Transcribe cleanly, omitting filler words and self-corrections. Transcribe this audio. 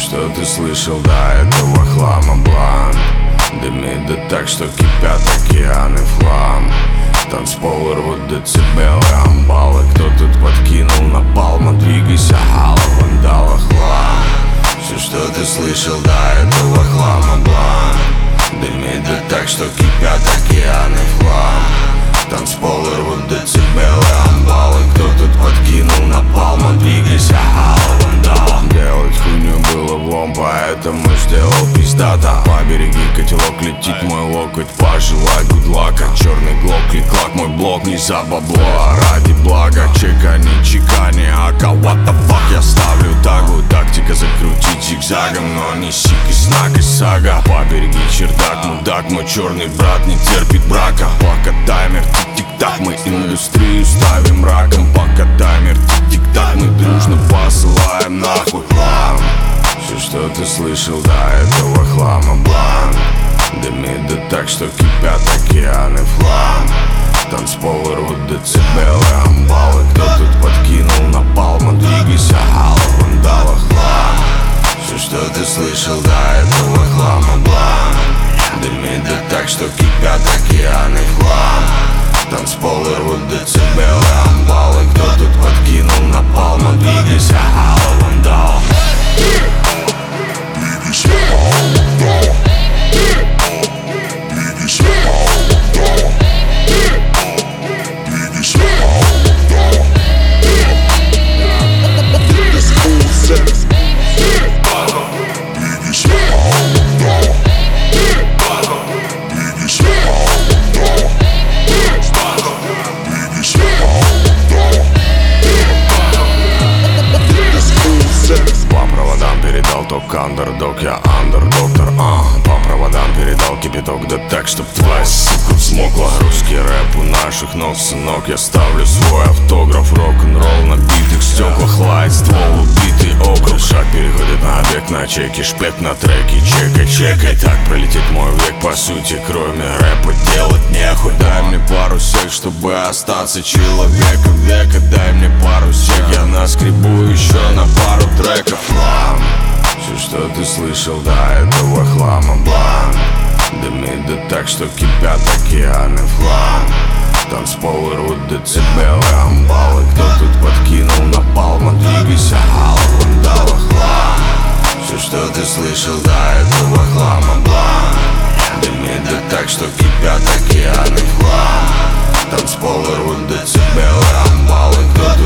что ты слышал до этого хлама бланк? Дымит да так, что кипят океаны в хлам. Танцполы рвут децибелы, амбалы. Кто тут подкинул напалма? Двигайся, хала, вандала, хлам. Все, что ты слышал до этого хлама бланк. Дымит да так, что кипят океаны в хлам. Танцполы рвут децибелы, амбалы. Кто тут подкинул напалма? Двигайся, хала, вандала. Делать хуйню было влом, поэтому сделал пиздата. Побереги котелок, летит мой локоть, пожелай гудлака. Черный глок, клик-клак, мой блок не за бабло, а ради блага. Чекани, чекани, ака, what the fuck. Я ставлю тагу, тактика закрутить зигзагом, но не сик и снак и сага. Побереги чердак, мудак, мой черный брат не терпит брака. Пока таймер тик-тик-так, мы индустрию ставим раком. Пока таймер тик-тик-так, мы дружно посылаем нахуй хлам. Все, что ты слышал до этого хлама бланк. Дымит да так, что кипят океаны в хлам. Танцполы рвут децибелы, амбалы. Кто тут подкинул напалма? Двигайся, хала, вандала, хлам. Все, что ты слышал до этого хлама бланк. Дымит да так, что кипят океаны в хлам. Танцполы рвут децибелы, амбалы. Кто тут подкинул напалма? Двигайся, хала, вандала. Двигайся, хала, вандала. Двигайся, хала, вандала. Двигайся, хала, вандала. Двигайся, хала, вандала. По проводам передал ток андердог, я андердоктор, По проводам передал кипяток, да так, чтоб твоя сука взмокла. Русский рэп у наших ног, сынок, я ставлю свой автограф. Рок-н-ролл на битых стеклах, лайт, ствол, убитый округ. Шаг переходит на объект, на чеке, шпек на треке. Чекай, чекай, так пролетит мой век. По сути, кроме рэпа делать нехуй. Дай мне пару сек, чтобы остаться человеком века. Дай мне пару сек, я наскребу еще на пару треков. Хлам. Все, что ты слышал до этого хлама бланк. Дымит да так, что кипят океаны в хлам. Танцполы рвут децибелы, амбалы. Кто тут подкинул напалма? Двигайся, хала, вандала, хлам. Все, что ты слышал до этого хлама бланк. Дымит да так, что кипят океаны в хлам. Танцполы рвут децибелы, амбалы. Кто